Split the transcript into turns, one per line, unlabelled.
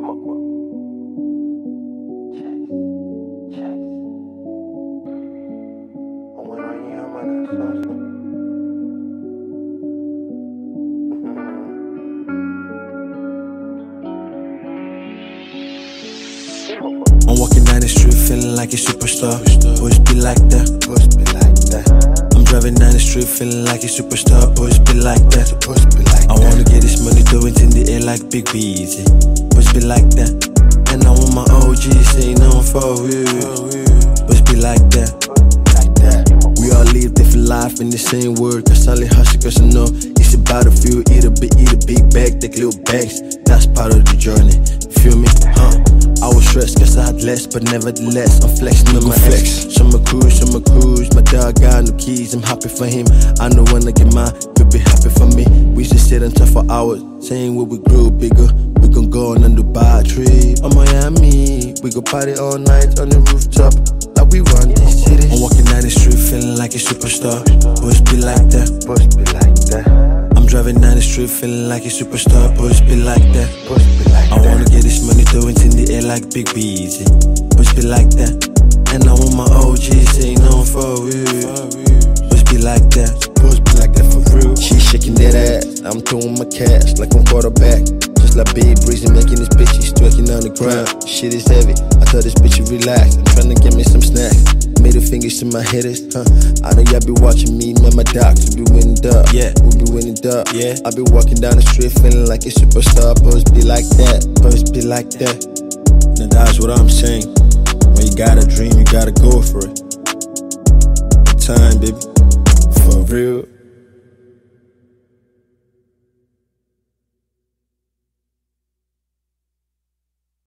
I'm walking down the street feeling like a superstar. Boys be like that. I'm driving down the street feeling like a superstar. Boys be like that. I wanna get this money, throw it in the air like Big Beezy. Boys be like that. And I want my OG saying I'm for real. Boys be like that. We all live different life in the same word. Cause solid hustle, cause I know it's about a few. Eat a big bag, take little bags. That's part of the journey. Feel me? I was stressed cause I had less, but nevertheless I'm flexing on my flex. Summer cruise, my dog got no keys. I'm happy for him, I know when I get mine, you'll be happy for me. We used to sit and talk for hours, saying when we grow bigger, we gon' go on a Dubai trip or Miami. We gon' party all night on the rooftop, like we run this city. I'm walking down the street feeling like a superstar. Boys be like that. I'm driving down the street feeling like a superstar. Boys be like that. I wanna get this money, throw it in the air like Big Beezy. Boys be like that. And I want my OG saying I'm for real. Boys be like that. Boys be like that for real. She shaking that ass, I'm throwing my cash like I'm quarterback. Just like Big Breezy making this bitch, she's twerking on the ground. Shit is heavy, I tell this bitch to relax. I'm trying to get me some snacks. Middle fingers to my hitters, I know y'all be watching me, man, my docs. We be winning up, yeah. We be winning up, yeah. I be walking down the street feeling like a superstar. Boys be like that, boys be like that. Now that's what I'm saying. When you got a dream, you gotta go for it. Time, baby, for real.